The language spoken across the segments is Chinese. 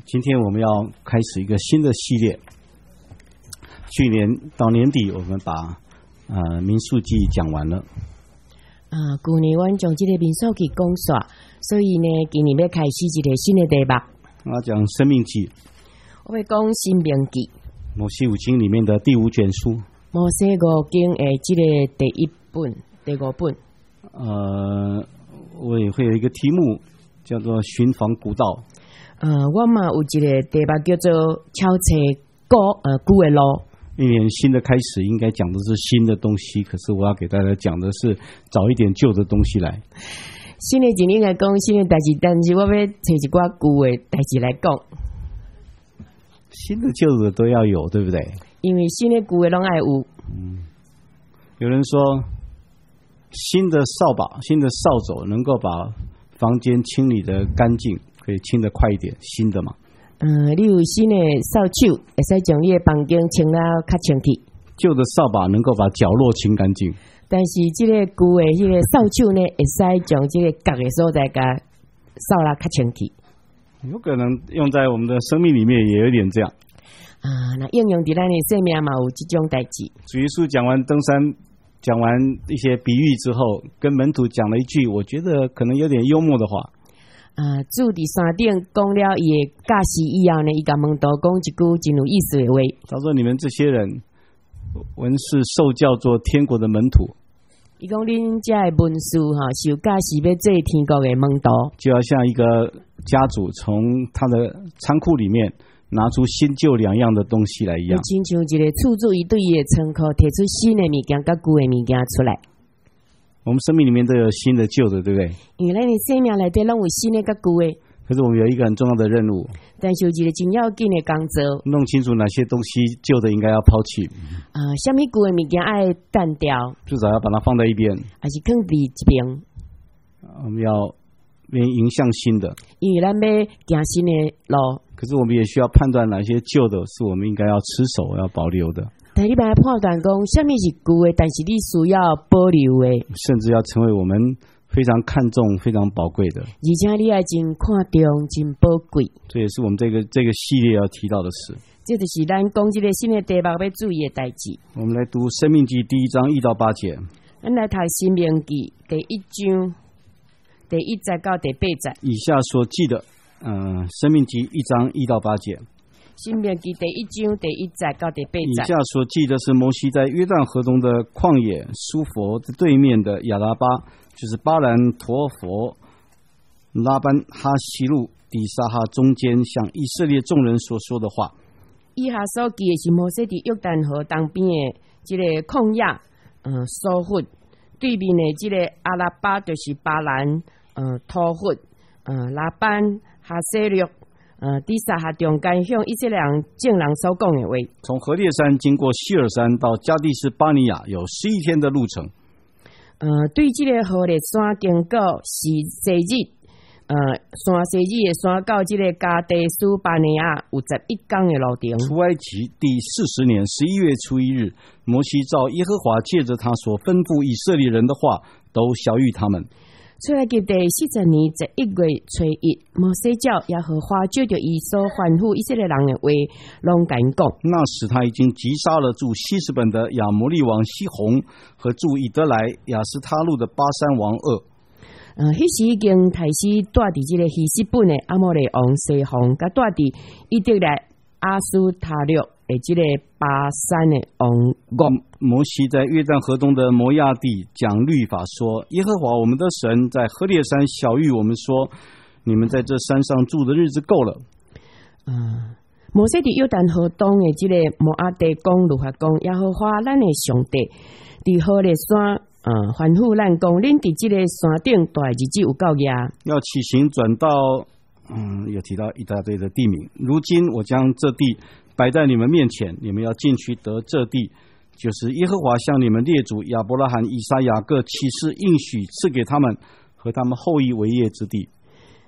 今天我们要开始一个新的系列。去年到年底，我们把民数记讲完了。 去年我将这个民数记讲煞，所以呢，今年要开始一个新的题目。 我讲生命记， 我会讲申命记， 摩西五经里面的第5卷书。 摩西五经的这个第1本、第5本。 我也会有一个题目叫做寻访古道。 我嘛有一个题目叫做敲车古的路。 一年新的开始，应该讲的是新的东西，可是我要给大家讲的是找一点旧的东西来。 新的一年应该讲新的代志，但是我要找一寡旧的代志来讲。 新的旧的都要有，对不对？ 因为新的旧的拢爱有。 有人说，新的扫把、新的扫帚能够把房间清理得干净，可以清得快一点。新的嘛。 你有新的扫帚，会使将你的房间清了较清气。 旧的扫把能够把角落清干净， 但是这个旧的这个扫帚呢，会使将这个角的所在给扫了较清气。 有可能用在我们的生命里面也有点这样。 那应用在咱的生命嘛有这种代志。 主耶稣讲完登山，讲完一些比喻之后，跟门徒讲了一句，我觉得可能有点幽默的话。主伫山顶讲了伊的教示以后呢，伊甲门徒讲一句真有意思的话。他说：“你们这些人，文士受教做天国的门徒。”伊讲恁这的文士受教示要做天国的门徒，就要像一个家主从他的仓库里面拿出新旧两样的东西来一样。亲像一个厝主伊对伊的仓库摕出新的物件甲旧的物件出来。我们生命里面都有新的旧的，对不对？因为咱的生命内底拢有新的甲旧的。可是我们有一个很重要的任务，但是有一个真要紧的工作，弄清楚哪些东西旧的应该要抛弃。什么旧的物件爱淡掉，至少要把它放在一边，还是放在一边。我们要迎向新的，因为咱要行新的路。可是我们也需要判断哪些旧的是我们应该要持守、要保留的。但你把它判断讲，什么是旧的，但是你需要保留的，甚至要成为我们非常看重、非常宝贵的，而且你还真看重、真宝贵。这也是我们这个系列要提到的事。这就是咱讲这个新的题目要注意的代志。我们来读《申命记》第1章1到8节。咱来读《申命记》第1章第1节到第8节。以下所记的，《申命记》1章1到8节。申命记第1章第1节到第8节。以下所记的是摩西在约旦河东的旷野苏佛的对面的亚拉巴，就是巴兰陀佛、拉班哈西路、底沙哈中间向以色列众人所说的话。以下所记的是摩西在约旦河东边的这个旷野苏佛对面的这个阿拉巴，就是巴兰陀佛、拉班哈西路。底沙哈中间向以色列众人所讲的话。从何烈山经过希尔山到加地斯巴尼亚有11天的路程。对这个何烈山经过西日，山西日的山到这个加地斯巴尼亚有11天的路程。出埃及第40年11月初1日，摩西照耶和华借着他所吩咐以色列人的话，都晓谕他们。出埃及第40年1月初1，摩西照耶和华照着伊所吩咐以色列人的话，拢甲因讲。那时他已经击杀了住希实本的亚摩利王西宏和住以德来亚斯他路的巴山王噩。迄时已经开始住伫这个希实本的阿摩利王西宏，甲住伫以德来阿斯他路的这个巴山的王噩。摩西在约旦河东的摩亚地讲律法说：耶和华我们的神在何烈山晓谕我们说，你们在这山上住的日子够了。摩西在约旦河东的这个摩亚地讲律法讲，耶和华咱的上帝在何烈山吩咐咱讲，恁在这个山顶住的日子有够夜，要起行转到有提到一大堆的地名。如今我将这地摆在你们面前，你们要进去得这地，就是耶和华向你们列祖亚伯拉罕、以撒、雅各起誓应许赐给他们和他们后裔为业之地。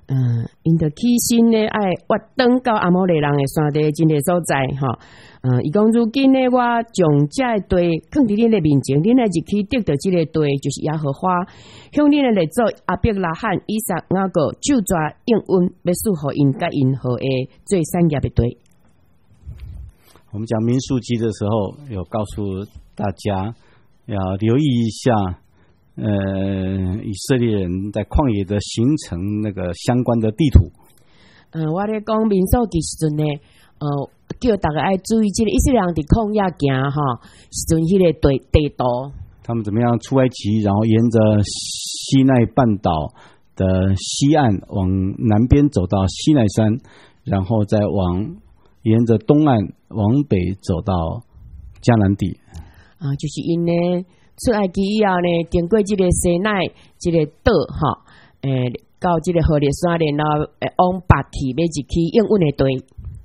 因着起身呢，爱活登到阿摩利人的山地真个所在吼。伊讲如今呢，我将这地放伫恁的面前，恁来就去得到这个地，就是耶和华向恁的列祖亚伯拉罕、以撒、雅各就抓应允，要赐予因甲因后的最产业的地。 我们讲民数记的时候，有告诉大家要留意一下，以色列人在旷野的行程那个相关的地图。 我咧讲民数记时阵呢，叫大家爱注意这个以色列人伫旷野行哈，时阵迄个地图。 他们怎么样出埃及，然后沿着西奈半岛的西岸往南边走到西奈山，然后再沿着东岸往北走到迦南地。 就是因呢出埃及以后呢，经过这个西奈这个岛哈，到这个何烈山，然后往北去，要入去应允的地。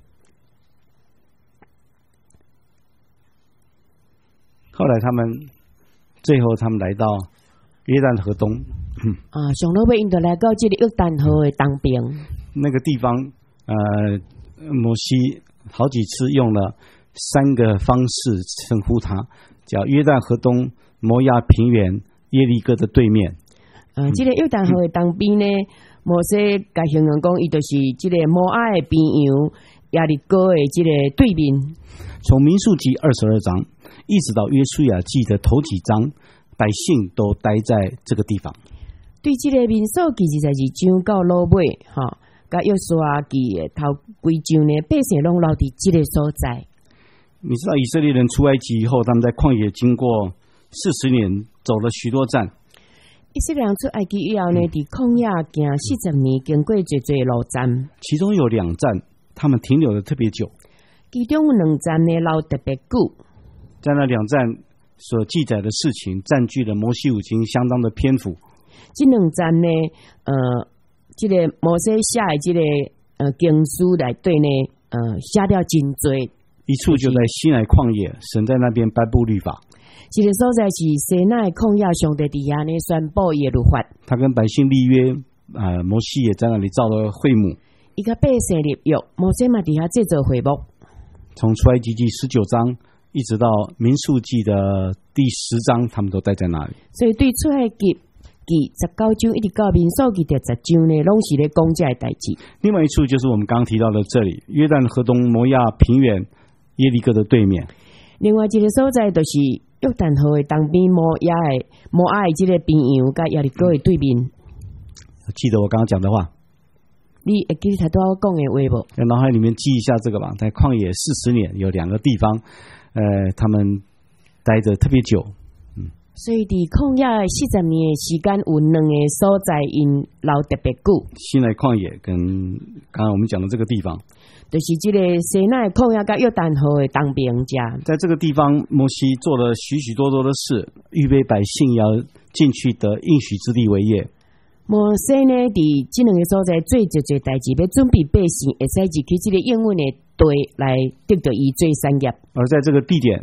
后来最后他们来到约旦河东， 上落尾因就来到这个约旦河的东边。 那个地方，摩西好几次用了3个方式称呼它，叫约旦河东、摩押平原、耶利哥的对面。 这个约旦河的东边呢，摩西甲形容讲，伊就是这个摩押的边洋、耶利哥的这个对面。 从民数记22章一直到约书亚记的头几章，百姓都待在这个地方。 对这个民数记22章到落尾，甲约书亚记的头几章呢，百姓拢留伫这个所在。 你知道以色列人出埃及以后，他们在旷野经过40年，走了许多站。 以色列人出埃及以后呢，伫旷野行40年，经过侪路站。 其中有2站，他们停留的特别久。 其中2站呢，留特别久。 在那2站所记载的事情，占据了摩西五经相当的篇幅。 这2站呢，这个摩西写的这个经书内底呢，写了真多。 一处就在西奈旷野，神在那边颁布律法。 这个所在是西奈旷野，上帝伫遐呢宣布耶律法。他跟百姓立约，摩西也在那里造了会幕。 伊甲百姓立约，摩西嘛伫遐制造会幕。 从出埃及记19章一直到民数记的第10章，他们都待在那里。 所以对出埃及记19章一直到民数记第10章呢，拢是咧讲这个代志。 另外一处就是我们刚刚提到的这里，约旦河东摩押平原耶利哥的对面。 另外一个所在就是约旦河的东边摩押的这个边洋甲耶利哥的对面。 记得我刚刚讲的话？ 你会记得我讲的话无？ 在脑海里面记一下这个吧。在旷野40年，有2个地方，他们待着特别久。 所以伫旷野40年的时间，有2个所在因留特别久。 西奈旷野跟刚刚我们讲的这个地方， 就是这个西奈旷野甲约旦河的东边家。在这个地方，摩西做了许许多多的事，预备百姓要进去得应许之地为业。 摩西呢，伫这2个所在做一代志，要准备百姓会使入去这个应允的地来得到伊最产业。 而在这个地点，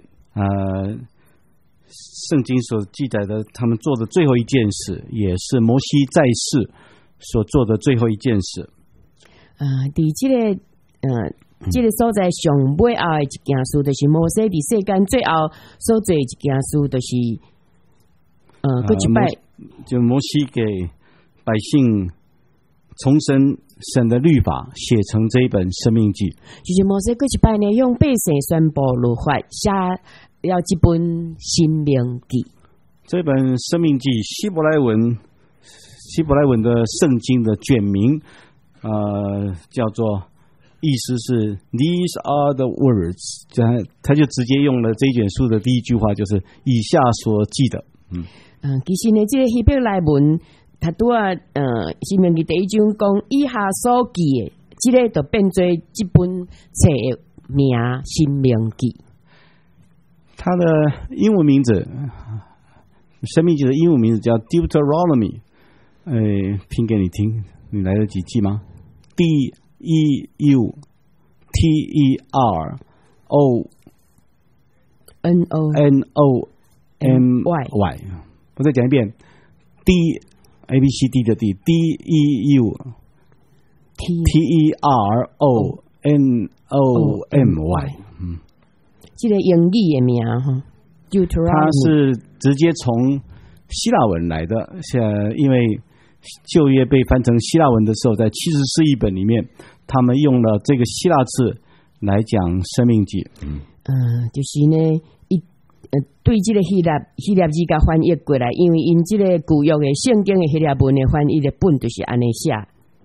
圣经所记载的他们做的最后一件事，也是摩西在世所做的最后一件事。 伫这个所在上尾后的一件事，就是摩西伫世间最后所做一件事，就是过一摆， 就摩西给百姓重申神的律法，写成这一本生命记。 就是摩西过一摆呢，用百姓宣布律法，写了这本生命记。 这本生命记希伯来文的圣经的卷名，叫做意思是 These are the words， 他就直接用了这一卷书的第一句话，就是以下所记的。 其实呢，这个希伯来文。他拄啊，生命记第1章讲以下所记的，这个就变做这本册的名《生命记》。 它的英文名字，生命记的英文名字叫 Deuteronomy。拼给你听，你来得及记吗 ？Deuteronomy。我再讲一遍 ，D。A B C D 的 D， DEU T-E-R-O-N-O-M-Y， 这个英语的名哈， 它是直接从希腊文来的，因为旧约被翻成希腊文的时候，在70士译本里面，他们用了这个希腊字来讲生命记。 就是呢，对这个希腊字甲翻译过来，因为因这个旧约的圣经的希腊文的翻译的本就是安尼写。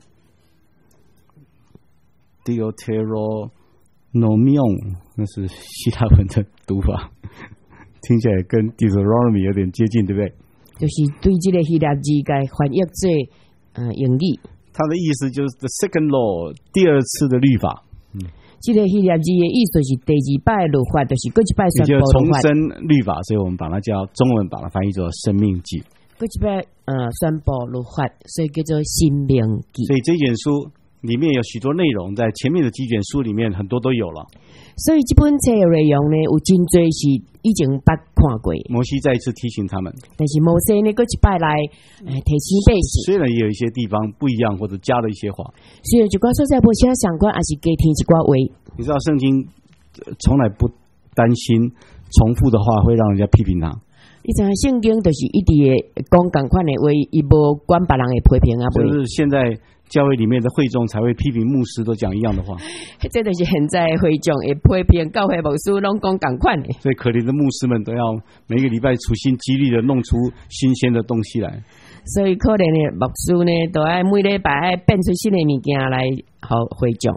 Deuteronomion 那是希腊文的读法，听起来跟 Deuteronomy 有点接近，对不对？ 就是对这个希腊字甲翻译做英语。 它的意思就是 the second law， 第二次的律法。 这个希腊字的意思是第二摆律法，就是过一摆宣布重申律法，所以我们把它叫中文把它翻译作生命记。 过一摆宣布律法，所以叫做生命记。 所以这卷书里面有许多内容，在前面的几卷书里面很多都有了。 所以这本册的内容呢，有真多是已经捌看过。 摩西再一次提醒他们， 但是摩西呢，过一摆来提醒百姓。 虽然也有一些地方不一样，或者加了一些话。 虽然一寡所在无啥相关，还是加添一寡话。 你知道圣经从来不担心重复的话会让人家批评他。 你知道圣经就是一直讲同款的话，伊无管别人的批评啊。 就是现在教会里面的会众才会批评牧师都讲一样的话， 这就是现在会众会批评教会牧师拢讲同款的。 所以可怜的牧师们都要每个礼拜处心积虑的弄出新鲜的东西来。 所以可怜的牧师呢，都要每礼拜要变出新的物件来好会众。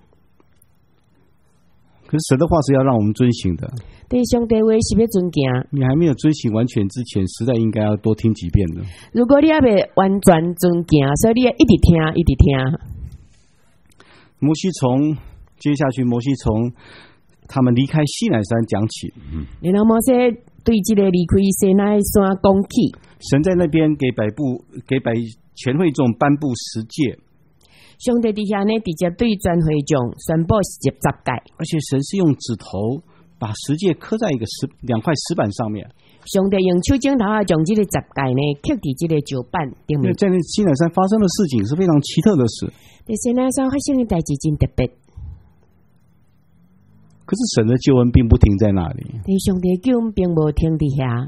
可是神的话是要让我们遵行的。 对上帝话是要尊敬。 你还没有遵行完全之前，实在应该要多听几遍的。 如果你还未完全尊敬，所以你要一直听，一直听。 接下去摩西从他们离开西乃山讲起。 然后摩西对这个离开西乃山讲起。 神在那边给全会众颁布10诫。 上帝底下呢，直接对全会众宣布10诫， 而且神是用指头把10诫刻在2块石板上面。 上帝用手指头将这个10诫呢刻在这个石板顶面。 在西乃山发生的事情是非常奇特的事。 在西乃山发生的代志真特别。 可是神的救恩并不停在那里。 但上帝救恩并无停在遐。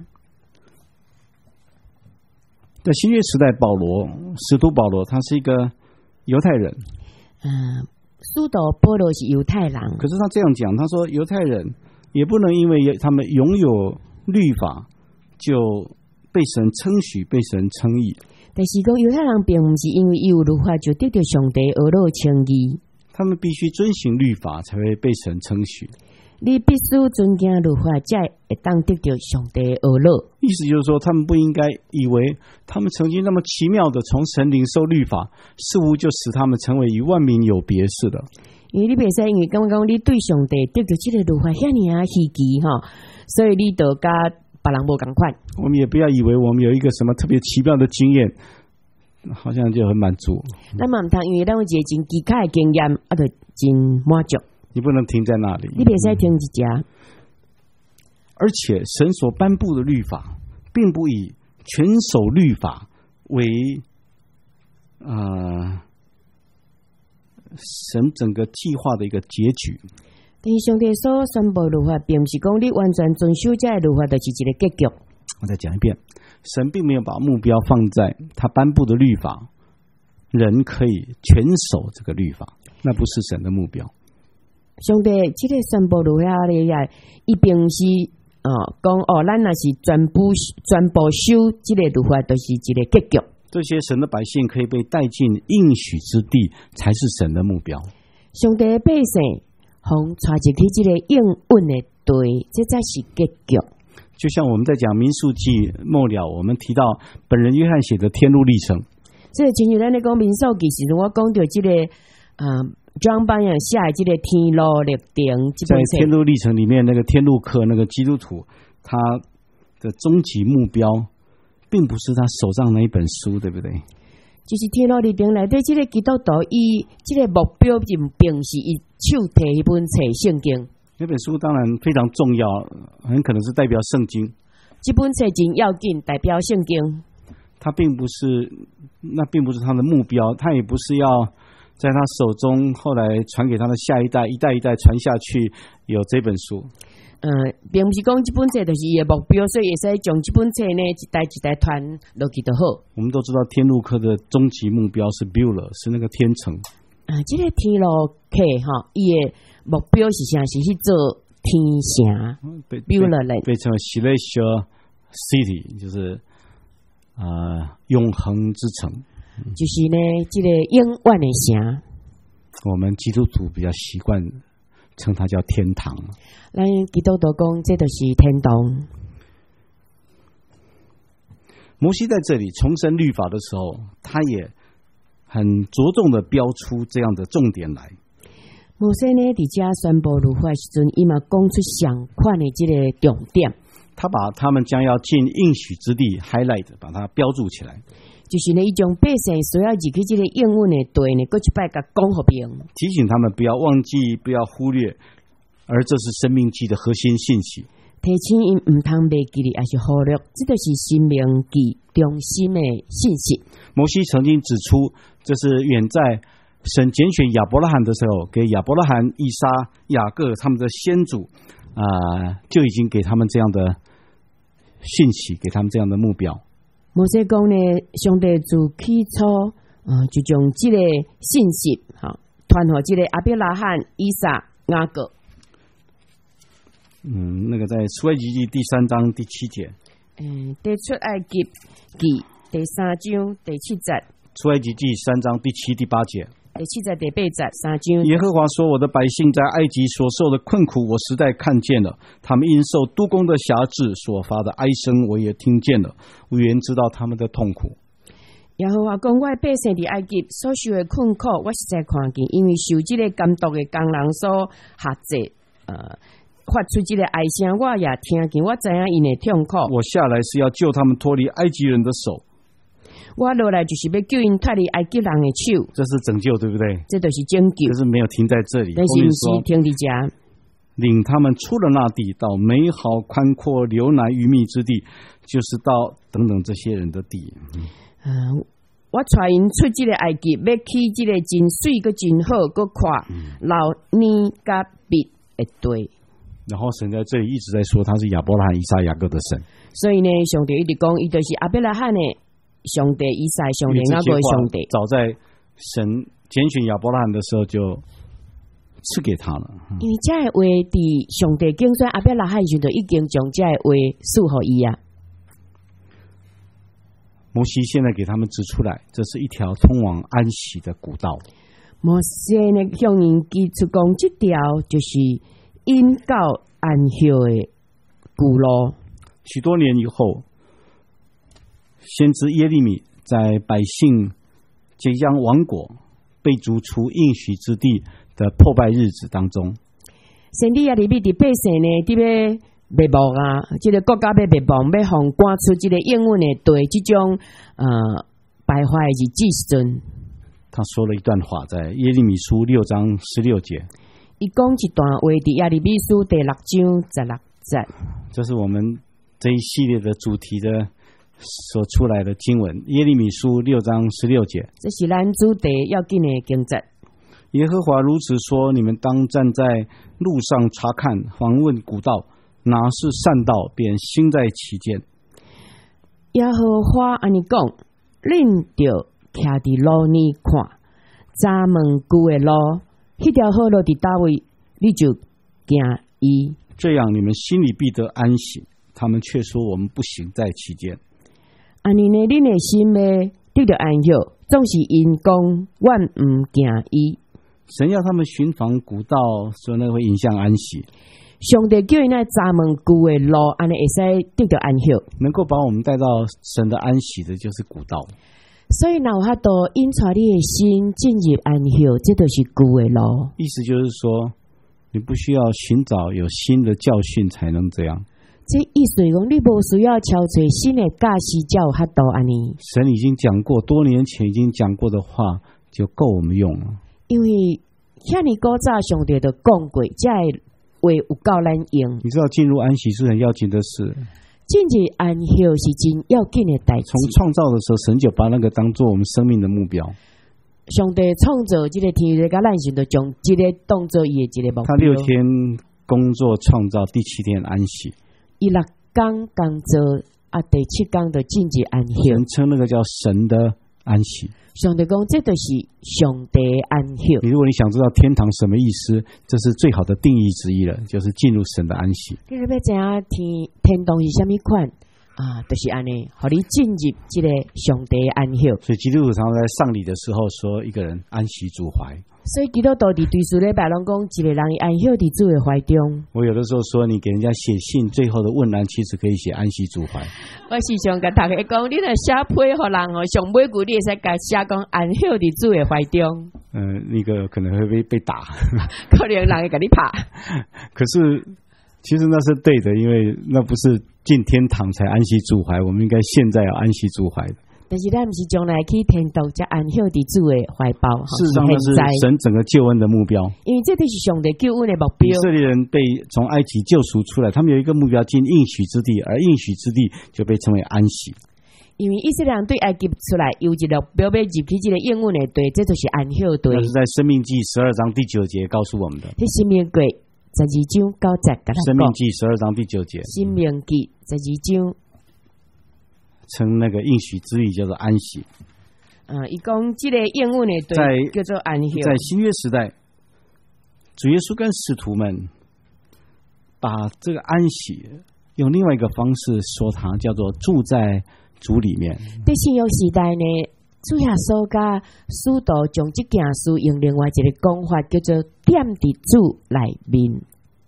在新约时代，使徒保罗他是一个犹太人， 使徒保罗是犹太人。 可是他这样讲，他说犹太人也不能因为他们拥有律法就被神称许、被神称义。 但是讲犹太人并不是因为有律法就得到上帝而落称义， 他们必须遵行律法才会被神称许。 你必须尊敬律法，才会当得到上帝而乐。 意思就是说，他们不应该以为他们曾经那么奇妙的从神领受律法，似乎就使他们成为与万民有别似的。 因为你袂使因为刚刚你对上帝得到这个律法遐尔稀奇哈，所以你就甲别人无同款。 我们也不要以为我们有一个什么特别奇妙的经验，好像就很满足。 咱嘛唔通因为咱有一个真奇怪的经验，就真满足。 你不能停在那里， 你别再停一家。 而且神所颁布的律法，并不以全守律法为神整个计划的一个结局。 但是上帝所宣布律法，并不是讲你完全遵守这律法就是一个结局。 我再讲一遍，神并没有把目标放在他颁布的律法，人可以全守这个律法，那不是神的目标。 上帝这个宣布律法咧，伊并是讲咱若是全部守这个律法，就是一个结局。 这些神的百姓可以被带进应许之地，才是神的目标。 上帝的百姓从带入去这个应允的地，这才是结局。 就像我们在讲民数记末了，我们提到本人约翰写的天路历程。 这个亲像咱咧讲民数记时，我讲到这个John Bunyan 写的这个天路历程， 在天路历程里面，那个天路客那个基督徒，他的终极目标，并不是他手上那一本书，对不对？ 就是天路历程内底，这个基督徒伊这个目标并是伊手提一本册圣经。 那本书当然非常重要，很可能是代表圣经。 这本册真要紧，代表圣经。 那并不是他的目标，他也不是要在他手中，后来传给他的下一代，一代一代传下去，有这本书。 并不是讲这本册就是伊的目标，所以会使将这本册呢一代一代传落去就好。 我们都知道天路客的终极目标是 Beulah， 是那个天城。 这个天路客哈，伊的目标是啥？是去做天城 Beulah 人， 被称为 Celestial City， 就是永恒之城。 就是呢，这个永远的城。 我们基督徒比较习惯称它叫天堂。 咱基督徒讲，这就是天堂。 摩西在这里重申律法的时候，他也很着重的标出这样的重点来。 摩西呢，伫遮宣布律法时阵，伊嘛讲出相款的这个重点。 他把他们将要进应许之地 highlight， 把它标注起来。 就是呢，伊将百姓所要入去这个应允的地呢，搁一摆甲讲互别人， 提醒他们不要忘记，不要忽略，而这是生命记的核心信息。 提醒因唔通袂记哩，还是忽略，这就是生命记中心的信息。 摩西曾经指出，这是远在神拣选亚伯拉罕的时候，给亚伯拉罕、以撒、雅各他们的先祖就已经给他们这样的信息，给他们这样的目标。 摩西讲呢，上帝自起初就将这个信息传给这个亚伯拉罕、以撒、雅各。 那个在出埃及记第3章第7节。 在出埃及记第3章第7节。 出埃及记3章第7、第8节。 第7节、第8节3章。 耶和华说：“我的百姓在埃及所受的困苦，我实在看见了；他们因受督工的辖制所发的哀声，我也听见了。无人知道他们的痛苦。” 耶和华讲：“我的百姓伫埃及所受的困苦，我实在看见，因为受这个监督的工人所辖制，发出这个哀声，我也听见，我知影因的痛苦。 我下来是要救他们脱离埃及人的手。” 我落来就是要救因脱离埃及人的手， 这是拯救，对不对？ 这就是拯救。 可是没有停在这里， 但是不是停在这， 领他们出了那地，到美好宽阔流奶与蜜之地，就是到等等这些人的地。 我带因出这个埃及，要去这个真水个真好，搁看老尼甲蜜的地。 然后神在这里一直在说，他是亚伯拉罕、以撒、雅各的神。 所以呢，上帝一直讲，伊就是亚伯拉罕的上帝，以撒上帝，雅各的上帝。 早在神拣选亚伯拉罕的时候就赐给他了。 因为这个话伫上帝拣选亚伯拉罕时，就已经将这个话赐予伊啊。 摩西现在给他们指出来，这是一条通往安息的古道。 摩西呢向因指出讲，这条就是引到安息的古路。 许多年以后，先知耶利米在百姓即将亡国、被逐出应许之地的破败日子当中， 先知耶利米伫百姓呢，伫要灭亡啊！这个国家要灭亡，要互赶出这个应允的地，这种败坏的日子时阵， 他说了一段话，在耶利米书6章16节。 伊讲一段话伫耶利米书第6章16节。这是我们这一系列的主题的所出来的经文，耶利米书6章16节。这是咱主题要紧的经节。 耶和华如此说：你们当站在路上查看，访问古道，哪是善道，便心在其间。 耶和华安尼讲，恁就徛伫路呢看，查问旧的路，迄条好路伫叨位，你就行伊。 这样你们心里必得安息。他们却说我们不行在其间。 安尼呢，恁的心呢得到安息，总是因讲阮唔行伊。 神要他们寻访古道，所以那会影响安息。 上帝叫因来查问旧的路，安尼会使得到安息。 能够把我们带到神的安息的，就是古道。 所以若有法度引带你的心进入安息，这就是旧的路。 意思就是说，你不需要寻找有新的教训才能这样。 这意思是讲，你不需要敲出新的教示，才有法度安尼。 神已经讲过，多年前已经讲过的话，就够我们用了。因为遐尼古早上帝就讲过，这话有够咱用。 你知道进入安息是很要紧的事。 进入安息是真要紧的代志。 从创造的时候，神就把那个当做我们生命的目标。 上帝创造这个天地甲咱时，就将这个当做伊的一个目标。 他6天工作创造，第7天安息。 伊6天工作啊，第7天就进入安息。 人称那个叫神的安息。 上帝讲，这就是上帝安息。 如果你想知道天堂什么意思，这是最好的定义之一了，就是进入神的安息。 你要知影天堂是什么款啊？就是安尼，互你进入这个上帝安息。 所以基督徒常常在上礼的时候说，一个人安息主怀。 所以基督徒伫对事礼拜拢讲，一个人安息伫主的怀中。 我有的时候说，你给人家写信，最后的问栏其实可以写安息主怀。 我时常甲大家讲，你若写批互人哦，上尾句你会使甲写讲安息伫主的怀中。 那个可能会被打， 可能人会甲你拍。 可是其实那是对的，因为那不是进天堂才安息主怀，我们应该现在要安息主怀的。 但是咱不是将来去天堂才安息伫主的怀抱， 事实上那是神整个救恩的目标， 因为这就是上帝救恩的目标。 以色列人被从埃及救赎出来，他们有一个目标，进应许之地，而应许之地就被称为安息。 因为以色列人对埃及出来有一个目标，要入去这个应允的地，这就是安息地。 那是在申命记12章第9节告诉我们的。 这申命记12章9节， 申命记12章第9节， 申命记12章。 称那个应许之地叫做安息。 伊讲这个应允的对叫做安息。 在新约时代，主耶稣跟使徒们把这个安息用另外一个方式说，它叫做住在主里面。 在新约时代呢，主耶稣甲使徒将这件事用另外一个讲法，叫做踮伫主里面。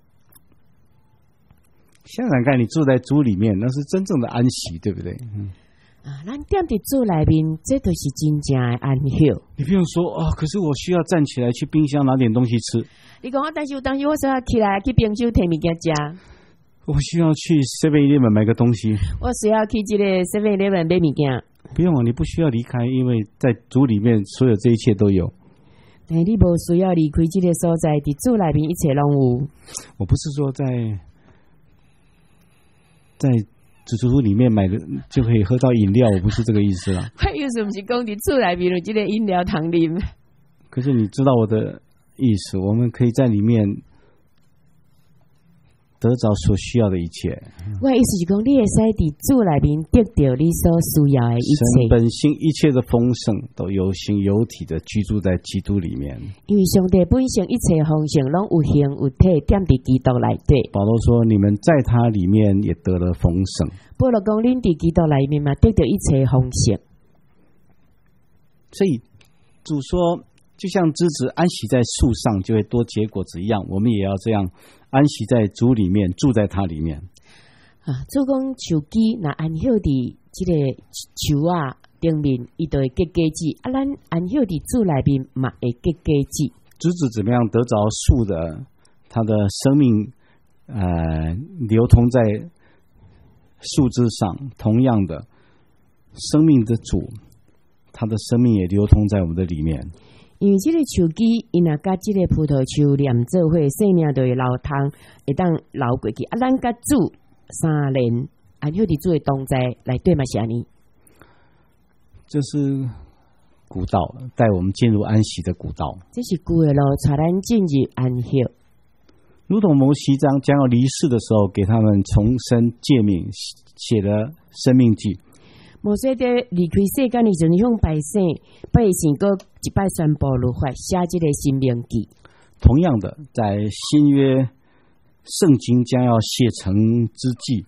想想看，你住在主里面，那是真正的安息，对不对？ 咱踮伫主里面，这就是真正的安息。 你不用说可是我需要站起来去冰箱拿点东西吃。 你讲但是我需要起来去冰箱摕物件吃。 我需要去 7-Eleven 买个东西。我需要去这个 7-Eleven 买物件。 不用你不需要离开，因为在主里面，所有这一切都有。 但你不需要离开这个所在，伫主里面一切拢有。 我不是说在主里面买的就可以喝到饮料，我不是这个意思啦。 我意思不是讲伫主里面有这个饮料通啉。 可是你知道我的意思，我们可以在里面得着所需要的一切。 我的意思是讲，你会使伫主里面得到你所需要的一切。 神本性一切的丰盛都有形有体的居住在基督里面。 因为上帝本性一切丰盛拢有形有体，踮伫基督内底。 保罗说：“你们在他里面也得了丰盛。” 保罗讲：“恁伫基督里面嘛，得到一切丰盛。” 所以主说，就像枝子安息在树上，就会多结果子一样，我们也要这样安息在主里面，住在他里面。 主讲树枝若安息伫这个树啊顶面，伊就会结果子。咱安息伫主里面嘛会结果子。 枝子怎么样得着树的它的生命流通在树枝上，同样的生命的主，他的生命也流通在我们的里面。 因为这个树枝，伊若甲这个葡萄树连做伙，生命就会流通，会当流过去。咱甲主3年安息伫主的同在内底嘛是安尼。 这是古道，带我们进入安息的古道。 这是旧的路，带咱进入安息。 如同摩西将要离世的时候，给他们重申诫命，写了生命记。 摩西在离开世间的时候，向百姓个一摆宣布律法，写这个生命记。 同样的，在新约圣经将要写成之际，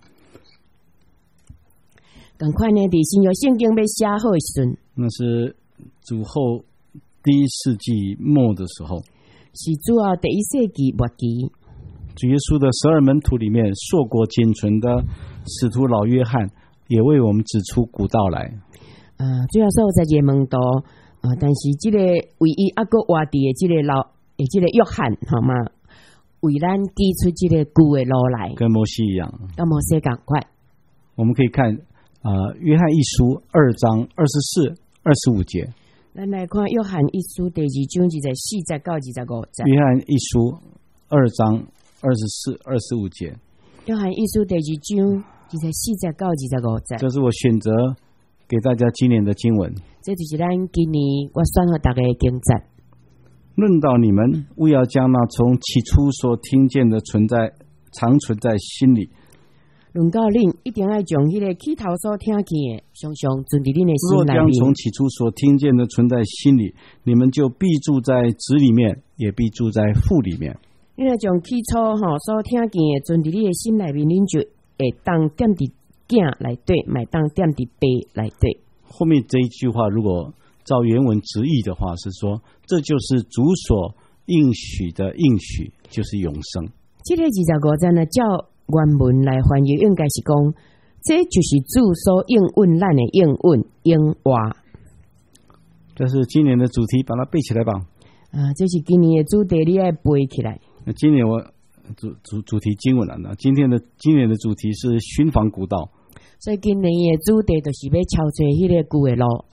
同款呢，伫新约圣经要写好的时阵， 那是主后第1世纪末的时候， 是主后第1世纪末期。 主耶稣的12门徒里面，硕果仅存的使徒老约翰，也为我们指出古道来。 主要说在这门徒但是这个唯一还佫活伫的这个这个约翰，好吗？为咱指出这个旧的路来，跟摩西一样， 跟摩西同款。我们可以看约翰一书2章24、25节。 咱来看约翰一书第2章24节到25节。 约翰一书2章24、25节。 约翰一书第2章24节到25节。 这是我选择给大家今年的经文。 这就是咱今年我选给大家的经节。 论到你们，务要将那从起初所听见的常存在心里。 论到恁，一定要将迄个起头所听见的，常常存伫恁的心若内面。 将从起初所听见的存在心里，你们就必住在子里面，也必住在父里面。 你若将起初所听见的存伫你的心内面，恁就会当踮伫囝内底，买当踮伫爸内底。 后面这一句话，如果照原文直译的话，是说这就是主所应许的应许，就是永生。 这个25节呢，照原文来翻译，应该是讲，这就是主所应允咱的应允应话。 这是今年的主题，把它背起来吧。 这是今年的主题，你要背起来。 那今年我主题经文了呢？今年的主题是寻访古道， 所以今年的主题就是要敲出迄个旧的路。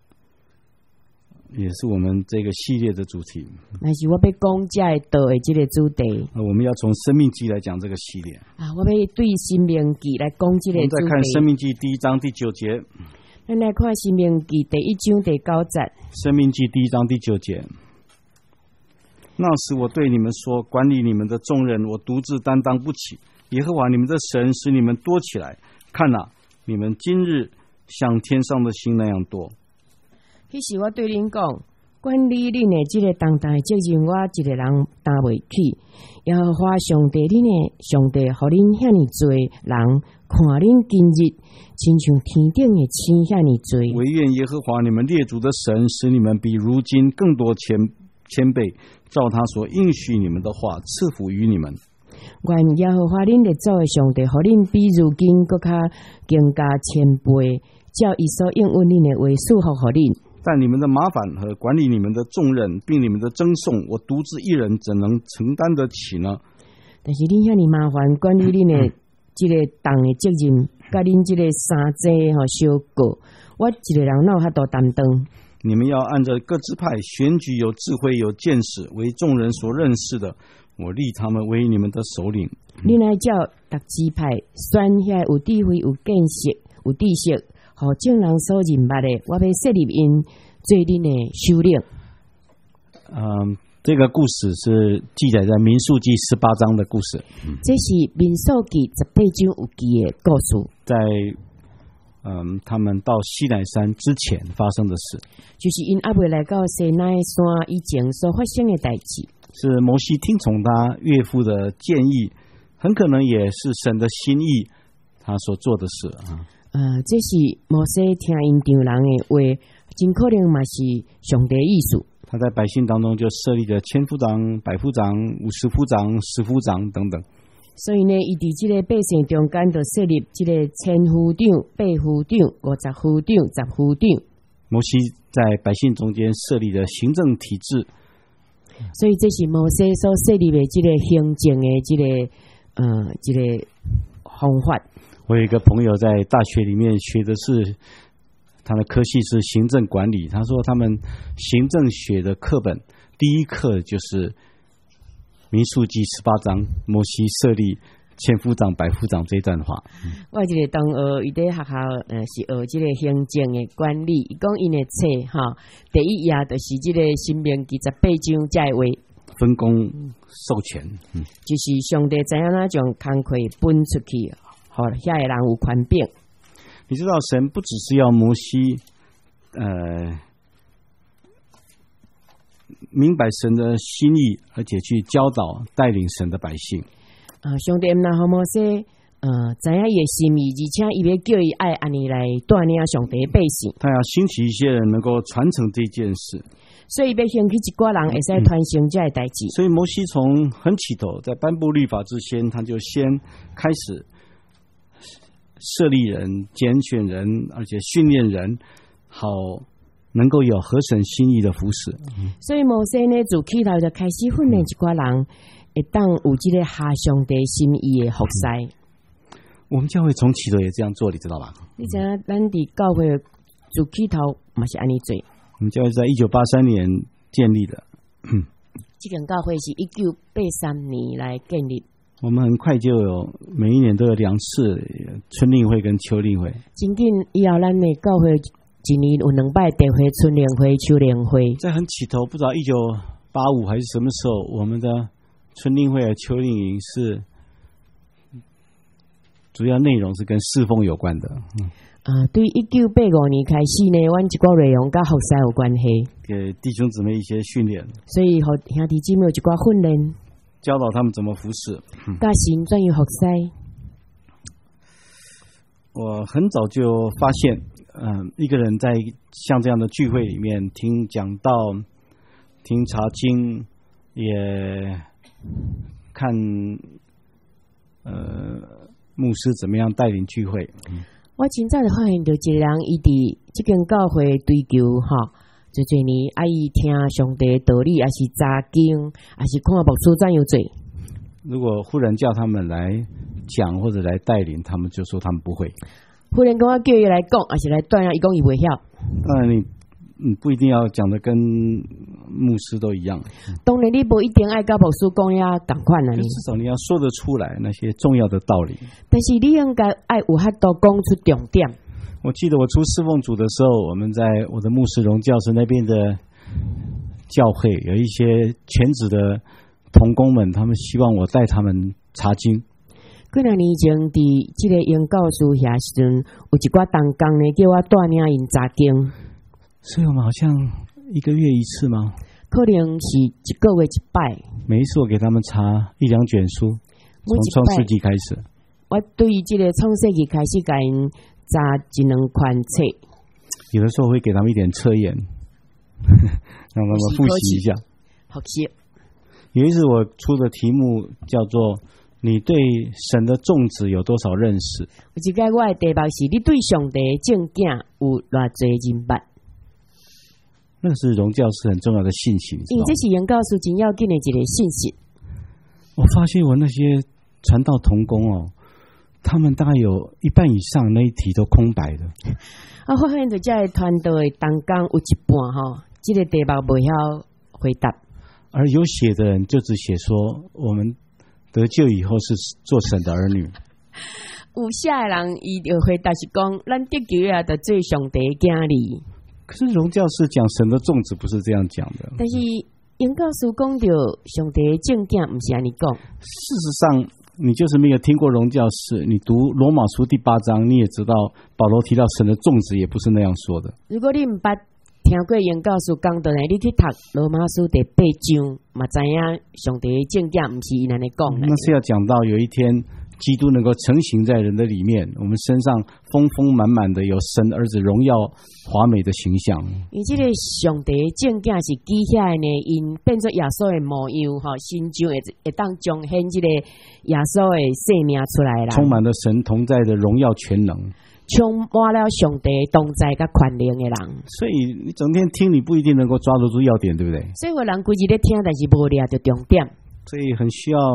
也是我们这个系列的主题。 那是我要讲这道的这个主题。 我们要从生命记来讲这个系列。 我要对生命记来讲这个主题。 我们再看生命记第1章第9节。 咱来看生命记第1章第9节。 生命记第1章第9节。那时我对你们说，管理你们的众人，我独自担当不起。耶和华你们的神使你们多起来，看哪，你们今日像天上的星那样多。 迄时我对恁讲，管理恁的这个重担的责任，我一个人担袂起。耶和华上帝恁的上帝，互恁遐尼多人看恁今日，亲像天顶的星遐尼多。 惟愿耶和华你们列祖的神，使你们比如今更多千倍，照他所应许你们的话，赐福于你们。 愿耶和华恁列祖的上帝，互恁比如今更加千倍，照伊所应允恁的话，赐福互恁。 但你们的麻烦和管理你们的重任，并你们的赠送，我独自一人怎能承担得起呢？ 但是恁遐尼麻烦管理恁的这个重的责任，甲恁这个三者相过，我一个人哪有遐大担当？ 你们要按着各支派选举有智慧有见识为众人所认识的，我立他们为你们的首领。 恁来照各支派选遐有智慧有见识有知识，互众人所认捌的，我要设立因做恁的首领。 这个故事是记载在民数记18章的故事。 这是民数记18章有记的故事。在他们到西乃山之前发生的事， 就是因还未来到西乃山以前所发生的代志。 是摩西听从他岳父的建议，很可能也是神的心意，他所做的事啊。 这是摩西听因丈人的话，真可能嘛是上帝的意思。 他在百姓当中就设立了千夫长、百夫长、50夫长、10夫长等等。 所以呢，伊伫这个百姓中间就设立这个千夫长、百夫长、50夫长、10夫长。 摩西在百姓中间设立了行政体制， 所以这是摩西所设立的这个行政的这个方法。 我有一个朋友在大学里面学的是，他的科系是行政管理。他说他们行政学的课本第一课就是民数记18章，摩西设立千夫长、百夫长这一段话。 我一个同学，伊在学校是学这个行政的管理。伊讲因的册第一页就是这个申命记18章这个话， 分工授权， 就是上帝怎样将工课分出去，好遐个人有权柄。 你知道神不只是要摩西明白神的心意，而且去教导带领神的百姓。 上帝唔那好摩西知影伊的心意，而且伊要叫伊爱安尼来带领上帝的百姓。 他要兴起一些人能够传承这件事， 所以要兴起一挂人会使传承这个代志。 所以摩西从很起头，在颁布律法之前，他就先开始设立人、拣选人，而且训练人，好能够有合神心意的服侍。 所以摩西呢，自起头就开始训练一挂人，会当有这个合上帝心意的服侍。 我们教会从起头也这样做，你知道吧？ 你知影咱伫教会自起头嘛是安尼做。 我们教会在1983年建立的。 这间教会是1983年来建立。 我们很快就有每一年都有2次春令会跟秋令会。 真紧以后咱的教会一年有2摆地会春令会、秋令会。 在很起头，不知道1985还是什么时候，我们的春令会和秋令营是主要内容是跟侍奉有关的。 对1985年开始呢，阮一个内容跟服侍有关系， 给弟兄姊妹一些训练， 所以和兄弟姊妹有一寡训练， 教导他们怎么服侍， 教神怎样服侍。 我很早就发现，一个人在像这样的聚会里面听讲道、听查经，也看牧师怎么样带领聚会。 我真早就发现到一个人，伊伫这间教会追求最年爱伊听上帝的道理，还是查经，还是看牧师怎样做。 如果忽然叫他们来讲或者来带领，他们就说他们不会。 忽然跟我叫伊来讲，还是来带伊讲伊袂晓。 当然你不一定要讲的跟牧师都一样。 当然你不一定爱跟牧师讲呀同款啦， 至少你要说得出来那些重要的道理。 但是你应该爱有法度讲出重点。 我记得我出侍奉组的时候，我们在我的牧师荣教室那边的教会，有一些全职的同工们，他们希望我带他们查经。 几两年前伫这个英教书遐时阵，有一寡同工呢叫我带领因查经。 所以我们好像1个月1次吗？ 可能是1个月1摆。 每一次我给他们查1-2卷书，从创世纪开始。 我对于这个创世纪开始给因查1-2款册。 有的时候会给他们一点测验，让他们复习一下。 复习。 有一次我出的题目叫做你对神的种子有多少认识？ 有一个我的题目是你对上帝正经有偌济认识？ 那是荣教师很重要的信息， 因为这是荣教师真要紧的一个信息。 我发现我那些传道同工他们大概有1半以上那一题都空白的。 我发现在这个团队的同工有一半这个题目不晓回答， 而有写的人就只写说我们得救以后是做神的儿女。 有写的人伊就回答是讲，咱得救啊，就做上帝的囝儿。 可是荣教师讲神的种子不是这样讲的。 但是荣教师讲到上帝的正经，不是安尼讲。 事实上，你就是没有听过荣教师，你读罗马书第8章，你也知道保罗提到神的种子也不是那样说的。 如果你唔捌听过荣教师讲的呢，你去读罗马书第8章，嘛知影上帝的正经不是因安尼讲。 那是要讲到有一天基督能够成型在人的里面，我们身上丰丰满满的有神儿子荣耀华美的形象。 因这个上帝的正经是记起来呢，因变作耶稣的模样，心中会当彰显这个耶稣的生命出来啦， 充满了神同在的荣耀全能， 充满了上帝同在甲权能的人。 所以你整天听，你不一定能够抓得住要点，对不对？ 所以有人规日在听，但是无抓到重点。 所以很需要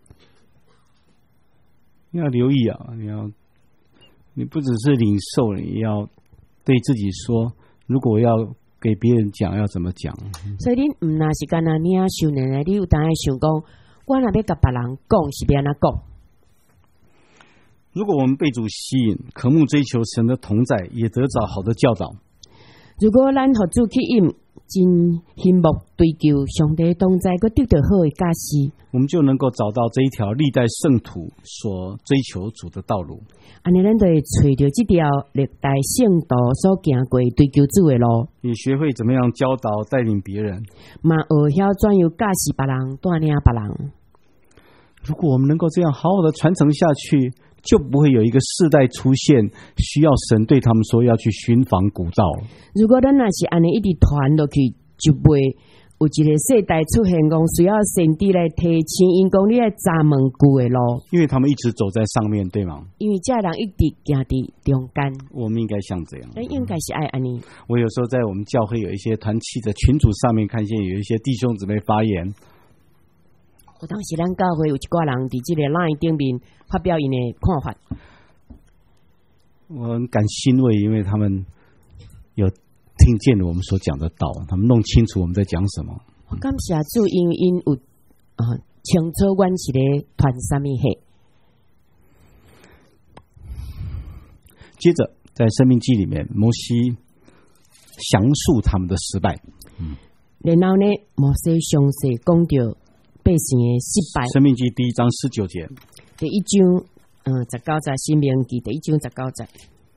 留意你不只是领受，你要对自己说，如果我要给别人讲，要怎么讲。 所以你唔那是干那听受人来，你有当然想讲，我若要甲别人讲，是要安怎讲？ 如果我们被主吸引，渴慕追求神的同在，也得着好的教导。 如果咱互主去引，真心目追求上帝同在，佮得到好的假释， 我们就能够找到这一条历代圣徒所追求主的道路。 安尼，咱就会找到这条历代圣徒所行过追求主的路。 也学会怎么样教导带领别人， 嘛学晓怎样假释别人，带领别人。 如果我们能够这样好好的传承下去，就不会有一个世代出现需要神对他们说要去寻访古道。 如果咱若是安尼一直传落去，就会有一个世代出现讲需要神帝来提醒因讲你来查问古的路， 因为他们一直走在上面，对吗？ 因为这人一直行在中间。 我们应该像这样， 咱应该是爱安尼。 我有时候在我们教会有一些团契的群组上面看见有一些弟兄姊妹发言。 有当时咱教会有一挂人伫这个 LINE 顶面发表因的看法， 我很感欣慰，因为他们有听见了我们所讲的道，他们弄清楚我们在讲什么。 我感谢主，因有清楚阮是咧传什么话。 接着在申命记里面，摩西详述他们的失败。 然后呢，摩西详细讲到百姓的失败。 申命记第1章19节， 第1章19节，申命记第1章19节。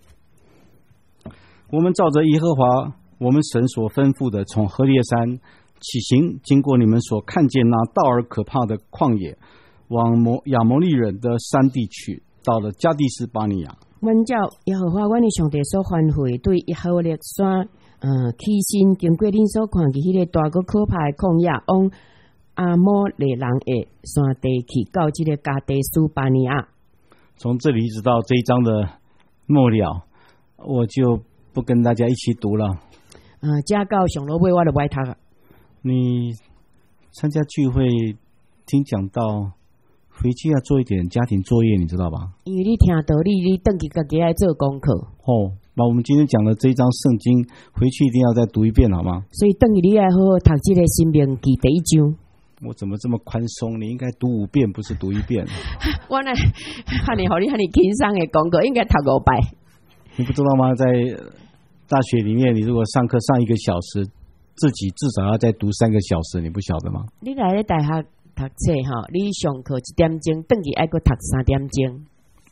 我们照着耶和华我们神所吩咐的，从何烈山起行，经过你们所看见那大而可怕的旷野，往亚摩利人的山地去，到了加地斯巴尼亚。 阮照耶和华阮的上帝所吩咐，对耶和烈山起身，经过恁所看见迄个大个可怕的旷野，往阿摩利人的山地去，到这个加地斯巴尼亚。 从这里一直到这一章的末了，我就不跟大家一起读了。 加到上落尾我就不爱读了。 你参加聚会听讲到，回去要做一点家庭作业，你知道吧？ 因为你听道理，你回去自己来做功课。 把我们今天讲的这一章圣经回去一定要再读一遍，好吗？ 所以回去你要好好读这个申命记第1章。 我怎么这么宽松？你应该读5遍，不是读1遍。 我呢，和你轻松的功课应该读5遍。 你不知道吗？在大学里面，你如果上课上1个小时，自己至少要再读3个小时，你不晓得吗？ 你来咧大学读册你上课1点钟，回去还要读3点钟。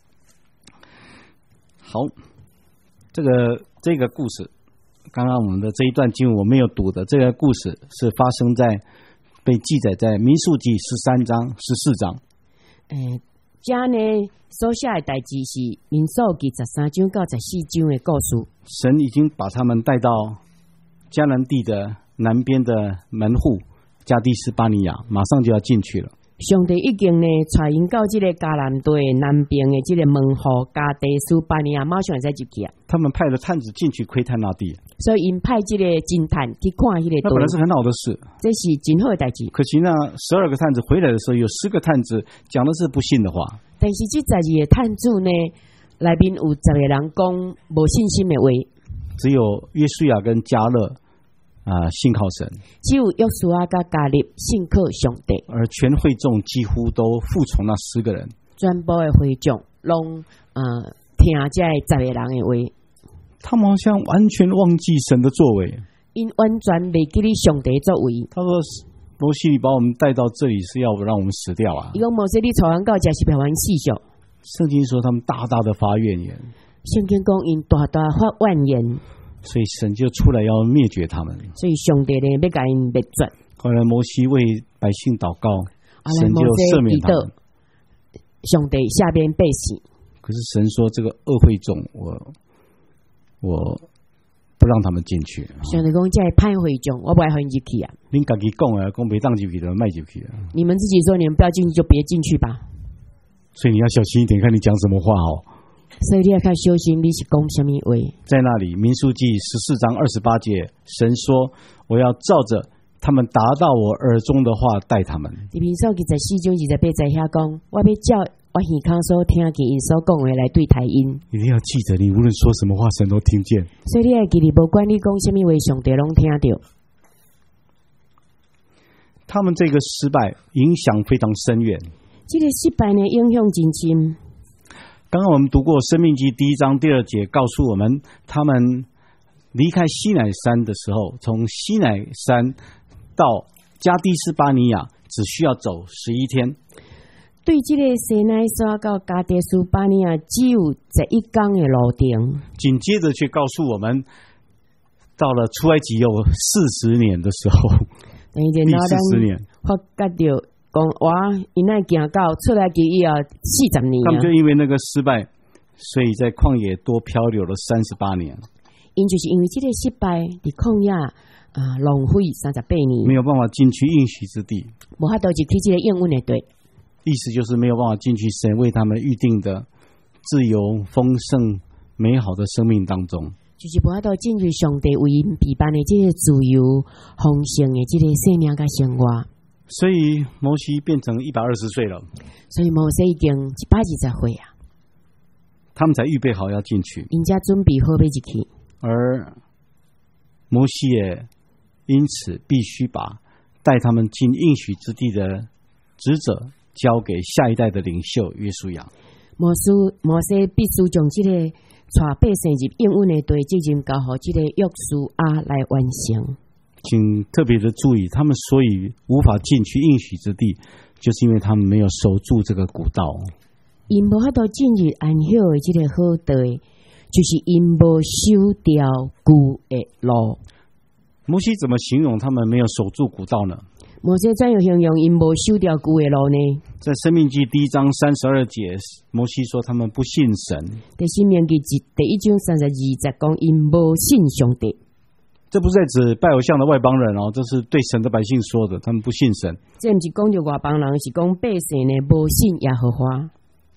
好，这个故事，刚刚我们的这一段经文我没有读的，这个故事是发生在被记载在民数记13章、14章。 这呢所写的代志是民数记13章到14章的故事。 神已经把他们带到迦南地的南边的门户加地斯巴尼亚，马上就要进去了。 上帝已经呢带因到这个迦南地南边的这个门户加地斯巴尼亚，马上会使入去啊。 他们派了探子进去窥探那地， 所以因派这个侦探去看那个地。 那本来是很好的事， 这是真好的代志。 可惜那12个探子回来的时候，有10个探子讲的是不信的话。 但是这12个探子呢，里面有10个人讲无信心的话。 只有约书亚跟迦勒信靠神， 只有约书亚跟迦勒信靠上帝， 而全会众几乎都服从那10个人。 全部的会众拢听这10个人的话， 他们好像完全忘记神的作为， 因完全未记得上帝作为。 他说：“摩西，你把我们带到这里是要让我们死掉啊！” 伊讲摩西，你带阮到这是要阮死掉。 圣经说他们大大的发怨言。 圣经讲因大大发怨言， 所以神就出来要灭绝他们。 所以上帝呢要把因灭绝。 后来摩西为百姓祷告，神就赦免他们。 上帝下边被死。 可是神说这个恶会众，我不让他们进去。 上帝讲这派会众，我不爱让进去啊。 恁自己讲啊，讲别当进去的，卖进去啊。 你们自己说你们不要进去就别进去吧。 所以你要小心一点，看你讲什么话哦。 所以你要看小心你是讲什么话。 在那里民数记14章28节，神说我要照着他们达到我耳中的话待他们。民数记14章28节遐讲，我要照我耳孔所听见因所讲的来对待因。 一定要记得，你无论说什么话，神都听见。 所以你要记得，不管你讲什么话，上帝拢听到。 他们这个失败影响非常深远。 这个失败呢，影响真深。 刚刚我们读过《申命记》1章2节，告诉我们他们离开西乃山的时候，从西乃山到加地斯巴尼亚只需要走11天。 对这个西乃山到加地斯巴尼亚只有11天的路程。紧接着却告诉我们，到了出埃及有40年的时候，第40年发觉到讲哇，因那行到出来就要40年。 他们就因为那个失败，所以在旷野多漂流了38年。 因就是因为这个失败，在旷野浪费38年， 没有办法进去应许之地， 无法度入去这个应允的地。 意思就是没有办法进去神为他们预定的自由、丰盛、美好的生命当中。 就是无法度进去上帝为因备办的这个自由、丰盛的这个生命跟生活。 所以摩西变成120岁了， 所以摩西已经120岁啊， 他们才预备好要进去， 人家准备好要进去， 而摩西也因此必须把带他们进应许之地的职责交给下一代的领袖约书亚。 摩西必须将这个带百姓入应允的地责任交予这个约书亚来完成。 请特别的注意，他们所以无法进去应许之地，就是因为他们没有守住这个古道。 因无法度进入安息的这个好地，就是因无守掉旧的路。 摩西怎么形容他们没有守住古道呢？ 摩西怎样形容因无守掉旧的路呢？ 在申命记第1章32节，摩西说他们不信神。 在申命记第1章32节讲因无信上帝。 这不是在指拜偶像的外邦人哦，这是对神的百姓说的，他们不信神。 这不是讲着外邦人，是讲百姓呢无信耶和华。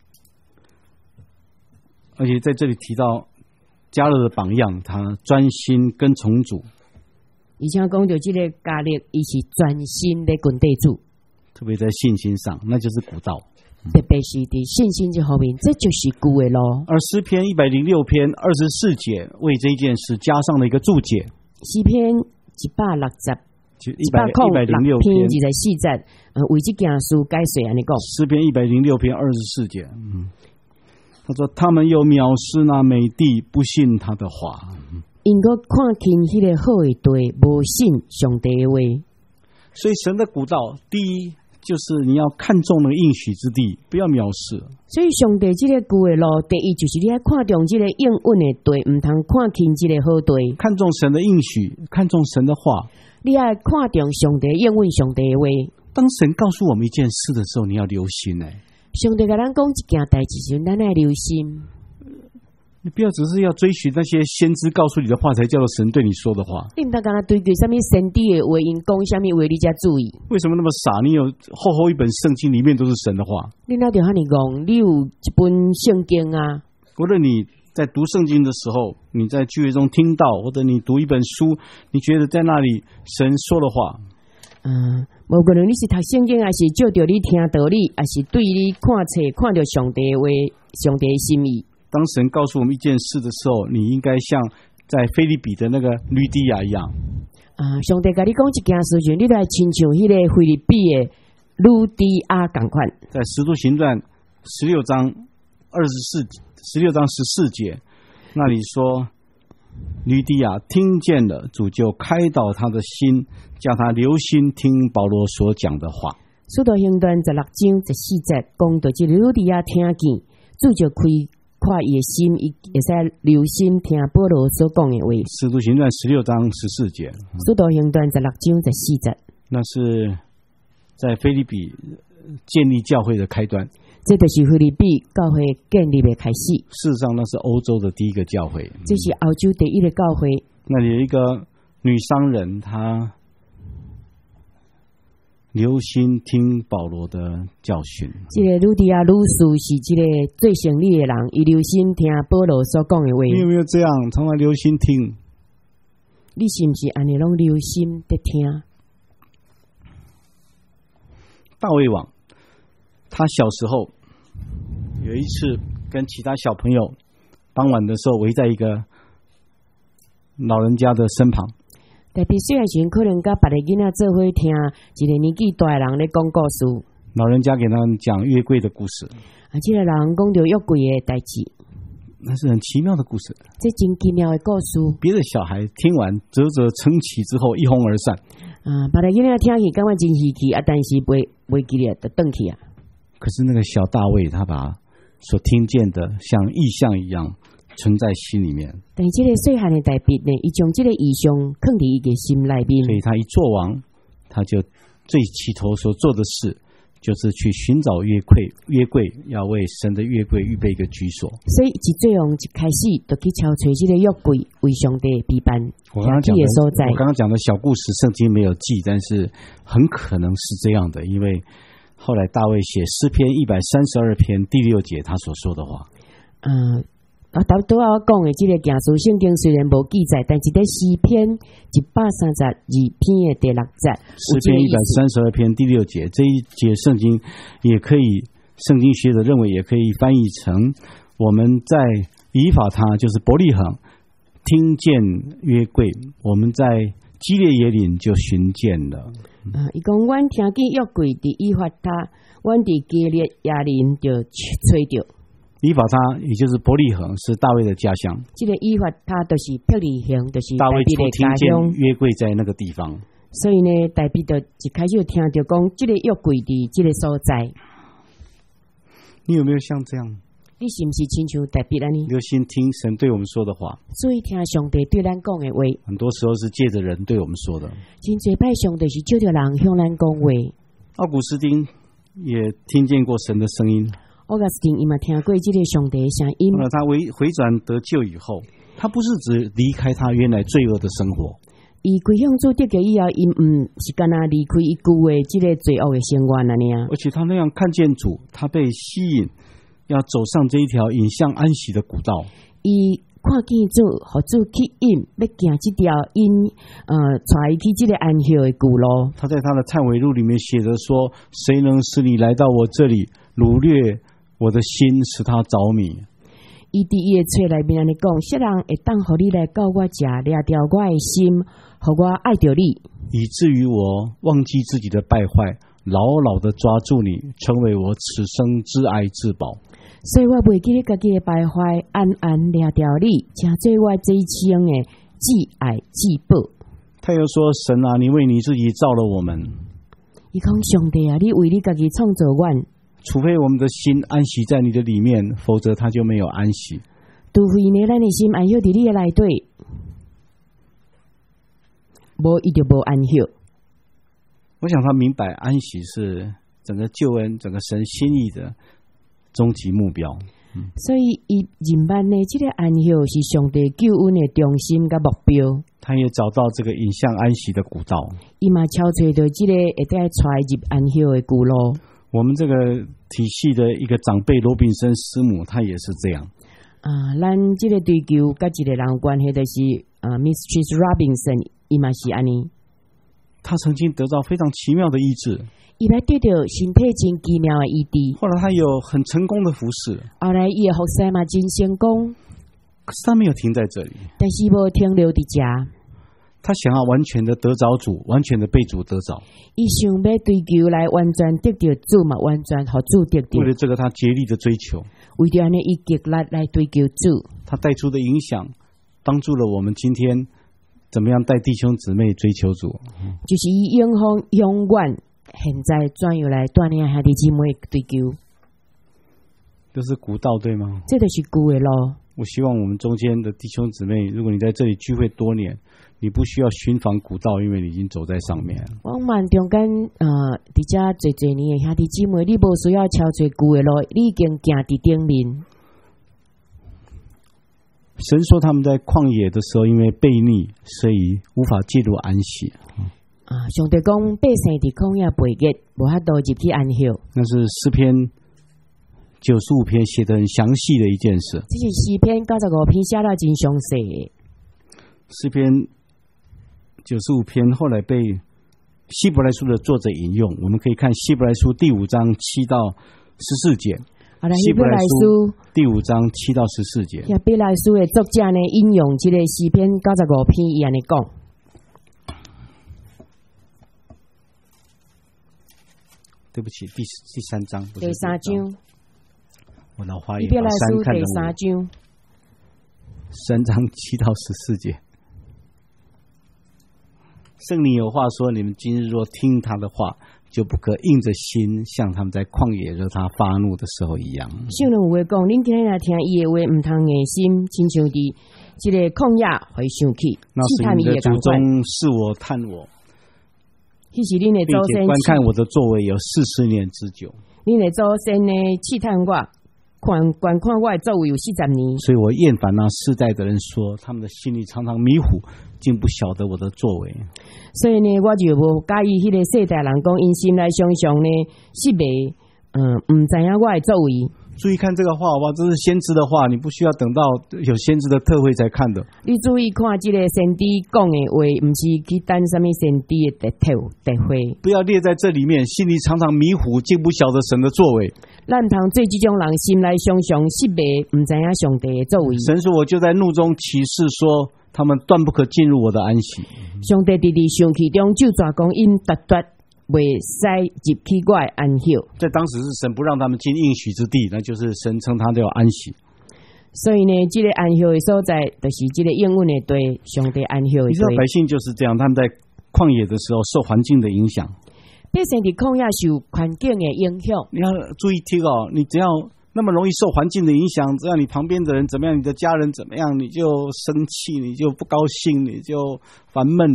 而且在这里提到迦勒的榜样，他专心跟从主。 而且讲到这个迦勒，伊是专心的跟对主， 特别在信心上，那就是古道。 特别是在信心这方面，这就是旧的路。 而诗篇106篇24节为这件事加上了一个注解。 诗篇106篇24节，为这件事解释安尼讲。 诗篇106篇24节，他说他们又藐视那美地，不信他的话。 因个看轻迄个好的地，无信上帝的话。 所以神的古道，第一就是你要看重那个应许之地，不要藐视。 所以上帝这个旧的路，第一就是你要看重这个应允的地，唔通看轻这个好地。 看重神的应许，看重神的话， 你要看重上帝应允上帝的话。 当神告诉我们一件事的时候，你要留心上帝甲咱讲一件代志时，咱要留心。 你不要只是要追寻那些先知告诉你的话才叫做神对你说的话。 你唔当干那追求什么神的话，因讲什么话你才注意。 为什么那么傻？你有厚厚一本圣经，里面都是神的话。 你那就和你讲，你有一本圣经啊。 无论你在读圣经的时候，你在聚会中听到，或者你读一本书，你觉得在那里神说的话， 无可能你是读圣经，还是照着你听道理，还是对你看册看到上帝的话，上帝的心意。 当神告诉我们一件事的时候，你应该像在腓立比的那个吕底亚一样。 上帝跟你讲一件事情，你来亲像迄个腓立比的吕底亚同款。 在使徒行传16章14节，那里说吕底亚听见了，主就开导他的心，叫他留心听保罗所讲的话。 使徒行传16章14节讲到这吕底亚听见，主就开伊的心，伊会使留心听保罗所讲的话。 使徒行传16章14节， 使徒行传16章14节，那是在腓立比建立教会的开端。 这就是腓立比教会建立的开始。 事实上，那是欧洲的第一个教会。 这是欧洲第一个教会。 那里有一个女商人，她留心听保罗的教训。 这个吕底亚女士是这个最胜利的人，伊留心听保罗所讲的话。 你有没有这样常常留心听？ 你是不是安尼拢留心的听？ 大卫王，他小时候有一次跟其他小朋友傍晚的时候围在一个老人家的身旁。 特别细汉时可能甲别个囡仔做伙听一个年纪大的人咧讲故事， 老人家给他们讲约柜的故事。 这个人讲到约柜的代志， 那是很奇妙的故事。 这真奇妙的故事。 别的小孩听完啧啧称奇之后一哄而散。 别个囡仔听起感觉真稀奇但是袂记咧就转去啊。 可是那个小大卫他把所听见的像异象一样存在心里面， 但是这个细汉的大卫呢，伊将这个异象放伫伊个心内面， 所以他一做王，他就最起头所做的事，就是去寻找约柜，要为神的约柜预备一个居所。 所以一做王一开始就去敲找这个约柜，为上帝备办。 我刚刚讲的小故事，圣经没有记，但是很可能是这样的，因为后来大卫写诗篇132篇第6节他所说的话。 都要讲的这个件事，圣经虽然无记载，但是在诗篇132篇的第6节， 诗篇132篇第6节，这一节圣经也可以，圣经学者认为也可以翻译成我们在以法他，就是伯利恒听见约柜，我们在基列耶琳就寻见了。 伊讲阮听见约柜伫依法他，阮伫激烈亚林就吹着。 以法他也就是伯利恒，是大卫的家乡。 这个以法他就是伯利恒，就是大卫初听见约柜在那个地方， 所以呢，大卫就一开始就听到讲，这个约柜伫这个所在。 你有没有像这样？ 你是不是亲像大卫安尼？ 留心听神对我们说的话， 所以听上帝对咱讲的话， 很多时候是借着人对我们说的。 真侪摆上帝是借着人向咱讲话。 奥古斯丁也听见过神的声音。 奥古斯丁伊嘛听过这个上帝的声音。 他回转得救以后，他不是只离开他原来罪恶的生活。 伊归向主得救以后，伊是干那离开一句的这个罪恶的生活那样。 而且他那样看见主，他被吸引，要走上这一条引向安息的古道。 伊看见主，和主去引，要行这条带伊去这个安息的古路。 他在他的忏悔录里面写着说：“谁能使你来到我这里，掳掠我的心，使他着迷。” 伊伫伊的册内面安尼讲，谁人会当互你来到我这，掠掉我的心，互我爱着你， 以至于我忘记自己的败坏，牢牢的抓住你，成为我此生至爱至宝。 所以我袂记你家己的败坏，安安掠掉你，成做我这一生的至爱至宝。 他又说：“神啊，你为你自己造了我们。” 伊讲上帝啊，你为你家己创造阮。 除非我们的心安息在你的里面，否则他就没有安息。 除非呢，咱的心安息伫你的内底，无伊就无安息。 我想他明白安息是整个救恩、整个神心意的终极目标。 所以伊认办呢，这个安息是上帝救恩的中心甲目标。 他也找到这个引向安息的古道。 伊嘛敲找到这个会带带入安息的古路。 我们这个体系的一个长辈罗宾森师母，她也是这样。 咱这个追求跟这个人有关系的是Mistress Robinson， 伊嘛是安尼。 她曾经得到非常奇妙的医治， 伊来得到身体真奇妙的医治。 后来她有很成功的服侍， 后来伊的服侍嘛真成功。 可是她没有停在这里， 但是无停留伫遮。 他想要完全的得着主，完全的被主得着。 伊想要追求来完全得到主嘛，完全和主得到。 为了这个，他竭力的追求。 为着安尼，伊极力来追求主。 他带出的影响，帮助了我们今天怎么样带弟兄姊妹追求主。 就是以永远现在转又来锻炼兄弟姊妹追求。 这是古道对吗？ 这就是旧的路。 我希望我们中间的弟兄姊妹，如果你在这里聚会多年，你不需要寻访古道，因为你已经走在上面。 我们中间伫遮侪年的兄弟姊妹，你无需要敲找旧的路，你已经行伫顶面。 神说他们在旷野的时候，因为悖逆，所以无法进入安息。 上帝讲百姓伫旷野悖逆，无法度入去安息。 那是诗篇95篇写得很详细的一件事。 这是诗篇95篇写到真详细。 诗篇95篇后来被希伯来书的作者引用，我们可以看希伯来书第5章7到14节。希伯来书第5章7到14节。 希伯来书的作者呢引用这个诗篇95篇，伊安尼讲。 对不起，第3章， 第3章。 我老花眼把3看成5。3章7到14节。圣灵有话说：你们今日若听他的话，就不可硬着心，像他们在旷野惹他发怒的时候一样。 圣灵有话讲，恁今日来听伊的话，唔通硬心，亲像伫这个旷野会生气，试探伊的感官。 是我探我， 迄是恁的祖先观看我的作为有40年之久。 恁的祖先呢，试探我。观看我的作为有40年， 所以我厌烦那世代的人说，他们的心里常常迷糊，竟不晓得我的作为。 所以呢，我就无介意迄个世代人讲，因心来想想呢，是袂唔知影我的作为。 注意看这个话好不好？这是先知的话，你不需要等到有先知的特会才看的。 你注意看这个先知讲的话，不是去等什么先知的特会。 不要列在这里面，心里常常迷糊，竟不晓得神的作为。 咱通做这种人心内常常失迷，唔知影上帝的作为。 神说，我就在怒中起誓说，他们断不可进入我的安息。 上帝伫生气中就抓讲因绝对未使入去我的安息。 在当时是神不让他们进应许之地，那就是神称他叫安息。 所以呢，这个安息的所在，就是这个应允的对上帝安息的对。 你知道百姓就是这样，他们在旷野的时候受环境的影响。 百姓伫旷野受环境的影响。 你要注意听哦，你只要那么容易受环境的影响，只要你旁边的人怎么样，你的家人怎么样，你就生气，你就不高兴，你就烦闷。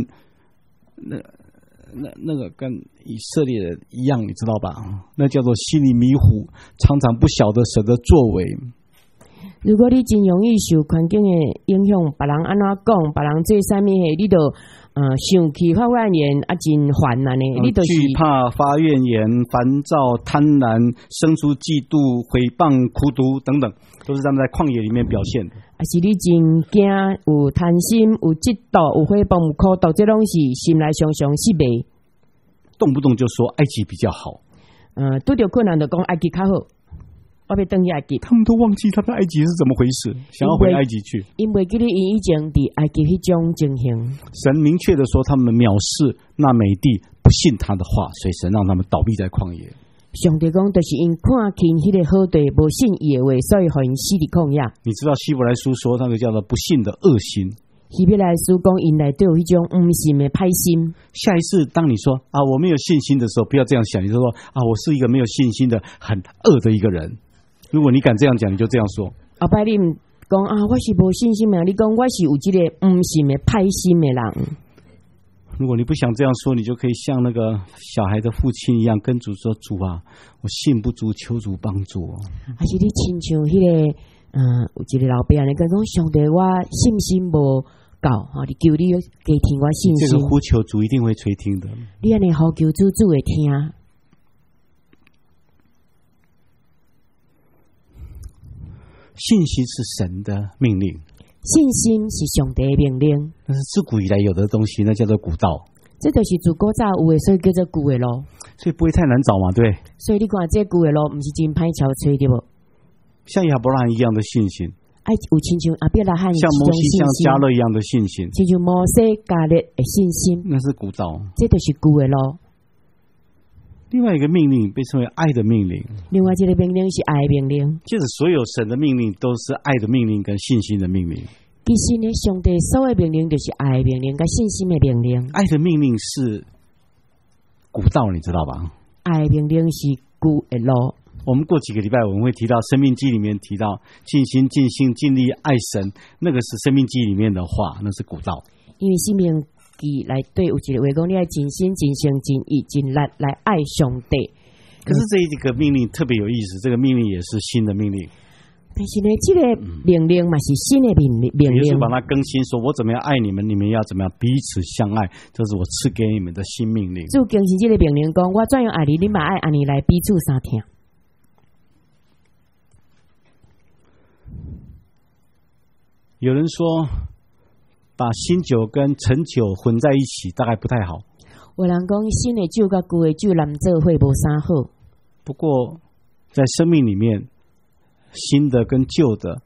那个跟以色列人一样，你知道吧？那叫做心里迷糊，常常不晓得神的作为。 如果你真容易受环境的影响，别人安怎讲，别人做啥物事，你就生气发怨言啊，真烦啊呢！你就是惧怕、发怨言、烦躁、贪婪、生出嫉妒、毁谤、苦毒等等，都是他们在旷野里面表现的。 啊，是你真惊，有贪心，有嫉妒，有诽谤，有苦毒，这拢是心内常常失迷。 动不动就说埃及比较好， 拄着困难就讲埃及较好。我要回去埃及， 他们都忘记他们埃及是怎么回事，想要回埃及去， 因为记得因以前伫埃及迄种情形。 神明确的说，他们藐视那美地，不信他的话，所以神让他们倒闭在旷野。 上帝讲，就是因看见迄个好地，无信伊的话，所以互因死伫旷野。 你知道希伯来书说那个叫做不信的恶心。 希伯来书讲，因内都有迄种唔信的歹心。 下一次当你说啊我没有信心的时候，不要这样想，你就说啊我是一个没有信心的很恶的一个人。如果你敢这样讲，你就这样说。 后摆你讲啊，我是无信心的，你讲我是有这个唔信的歹心的人。 如果你不想这样说，你就可以像那个小孩的父亲一样，跟主说：“主啊，我信不足，求主帮助我。” 还是你亲像迄个有一个老爸你跟讲上帝，我信心无够，你求你加添我信心。 这个呼求主一定会垂听的。 你安尼呼求主，主会听。 信心是神的命令， 信心是上帝的命令。 那是自古以来有的东西，那叫做古道。 这就是自古早有的，所以叫做旧的路。 所以不会太难找嘛，对。 所以你看这旧的路，不是真歹找找对不？ 像亚伯拉罕一样的信心， 有亲像亚伯拉罕， 像摩西、像迦勒一样的信心， 亲像摩西、迦勒的信心， 那是古道。 这就是旧的路。 另外一个命令被称为爱的命令， 另外一个命令是爱的命令。 就是所有神的命令都是爱的命令跟信心的命令。 其实呢，上帝所有命令就是爱的命令跟信心的命令。 爱的命令是古道，你知道吧？ 爱的命令是旧的路。 我们过几个礼拜我们会提到《生命记》里面提到尽心、尽性、尽力爱神，那个是《生命记》里面的话，那是古道。 因为《生命记》内对有一个话讲，你要尽心、尽性、尽意、尽力来爱上帝。 可是这一个命令特别有意思，这个命令也是新的命令。 但是呢，这个命令嘛是新的命令。 耶稣把它更新，说我怎么样爱你们，你们要怎么样彼此相爱，这是我赐给你们的新命令。 就更新这个命令讲，我怎样爱你，你嘛爱安尼来彼此相听。 有人说，把新酒跟陈酒混在一起，大概不太好。 有人讲新的酒跟旧的酒揽做伙无啥好。 不过，在生命里面，新的跟旧的，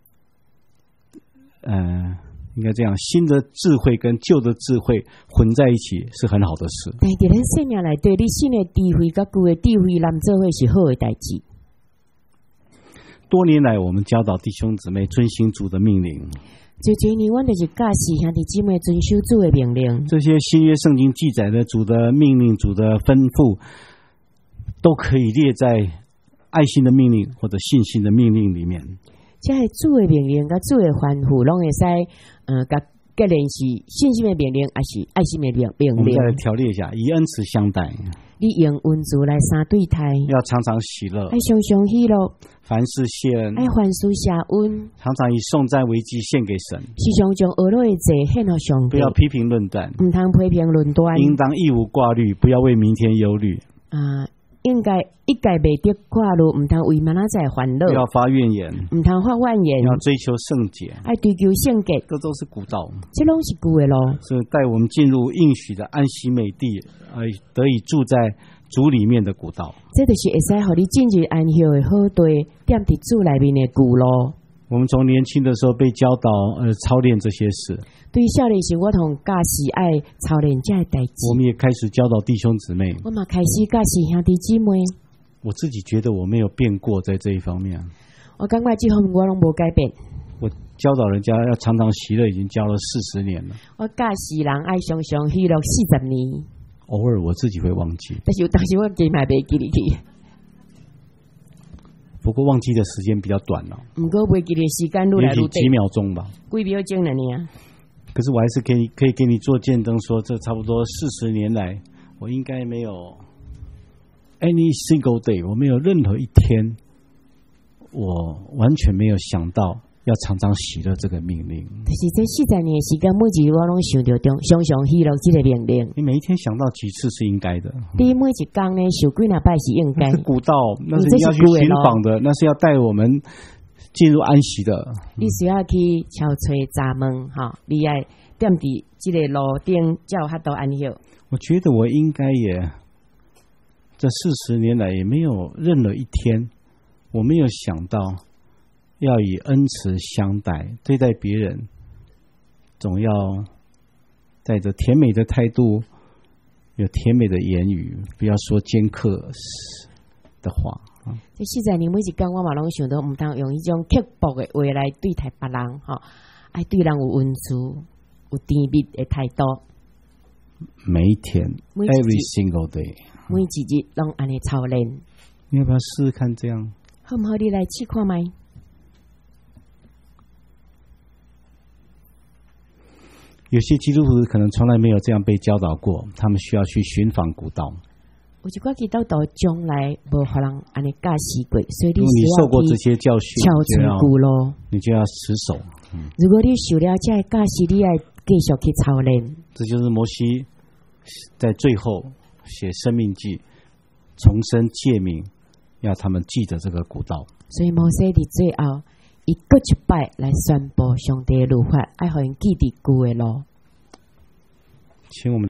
应该这样，新的智慧跟旧的智慧混在一起是很好的事。 但是在咱生命内底，你新的智慧跟旧的智慧揽做伙是好的代志。 多年来，我们教导弟兄姊妹遵行主的命令。 这些年，我就是教示兄弟姊妹遵守主的命令。 这些新约圣经记载的主的命令、主的吩咐，都可以列在爱心的命令或者信心的命令里面。 这系主的命令，甲主的吩咐，拢会使甲个人是信心的命令，还是爱心的命令？ 我们再来条列一下：以恩慈相待。 你用恩慈来相对待， 要常常喜乐， 爱常常喜乐， 凡事谢恩， 爱凡事谢恩， 常常以颂赞为祭献给神， 时常将恶落的罪献给上帝， 不要批评论断， 唔通批评论断， 应当一无挂虑，不要为明天忧虑。 应该一概袂得挂虑，唔通为明仔载烦恼， 不要发怨言， 唔通发怨言， 要追求圣洁， 爱追求圣洁， 这都是古道， 这拢是旧的路， 是带我们进入应许的安息美地，得以住在主里面的古道。 这就是会使互你进入安息的好地，踮伫主里面的古路。 我们从年轻的时候被教导操练这些事。 对少年时我同教士爱操练这些代志。 我们也开始教导弟兄姊妹。 我嘛开始教士兄弟姊妹。 我自己觉得我没有变过在这一方面。 我感觉这方面我拢无改变。 我教导人家要常常喜乐，已经教了40年了。 我教士人爱常常喜乐40年。 偶尔我自己会忘记， 但是有当时我记嘛袂记哩去。 不过忘记的时间比较短了。 不过袂记的时间愈来愈短， 几秒钟吧。 几秒钟了呢？ 可是我还是可以给你做见证，说这差不多40年来，我应该没有 any single day， 我没有任何一天，我完全没有想到要常常喜乐这个命令。 但是这40年的时间，每一日我拢想到常常喜乐这个命令。 你每一天想到几次是应该的。 你每一天呢，想几哪拜是应该。 那是古道，那是你要去寻访的，那是要带我们进入安息的。 你需要去敲吹闸门哈，你爱踮伫这个路顶，才有法度安息。 我觉得我应该也这40年来也没有任何一天，我没有想到要以恩慈相待，对待别人，总要带着甜美的态度，有甜美的言语，不要说尖刻的话。 这40年每一天，我嘛拢想到，唔当用一种刻薄的话来对待别人，哈，爱对人有温慈、有甜蜜的态度。 每一天 ，every single day， 每一日拢安尼操练。 你要不要试试看这样？ 好唔好？你来试看卖。 有些基督徒可能从来没有这样被教导过，他们需要去寻访古道。 有一寡基督徒将来无互人安尼教示过，所以你受过这些教训， 敲出古路， 你就要持守。 如果你受了这教示，你要继续去操练。 这就是摩西在最后写《生命记》，重申诫命，要他们记得这个古道。 所以摩西伫最后，伊搁一摆来宣布上帝的律法，爱互因记伫旧的路。 请我们。